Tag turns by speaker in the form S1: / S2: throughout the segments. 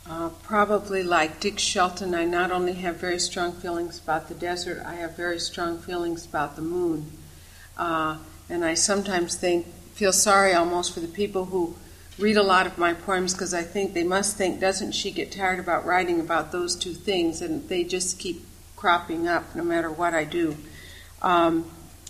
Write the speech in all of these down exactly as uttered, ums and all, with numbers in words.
S1: Uh, probably like Dick Shelton, I not only have very strong feelings about the desert, I have very strong feelings about the moon. Uh, and I sometimes think, feel sorry almost for the people who read a lot of my poems, because I think they must think, doesn't she get tired about writing about those two things? And they just keep cropping up no matter what I do. Um,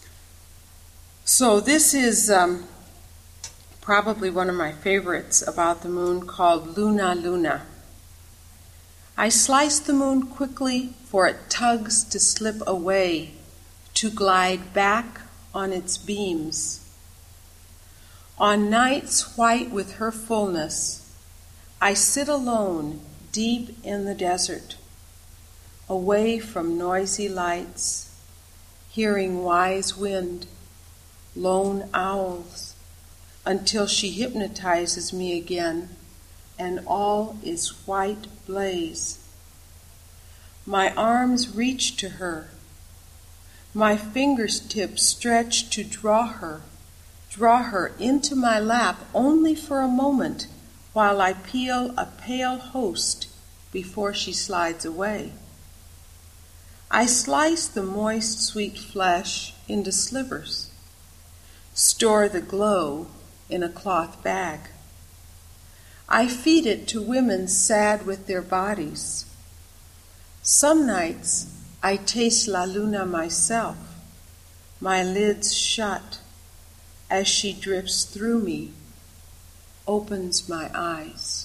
S1: so this is um, probably one of my favorites about the moon, called Luna Luna. I slice the moon quickly, for it tugs to slip away, to glide back on its beams. On nights white with her fullness, I sit alone deep in the desert, away from noisy lights, hearing wise wind, lone owls, until she hypnotizes me again, and all is white blaze. My arms reach to her, my fingertips stretch to draw her, draw her into my lap only for a moment, while I peel a pale host before she slides away. I slice the moist, sweet flesh into slivers, store the glow in a cloth bag. I feed it to women sad with their bodies. Some nights I taste La Luna myself, my lids shut, as she drifts through me, opens my eyes.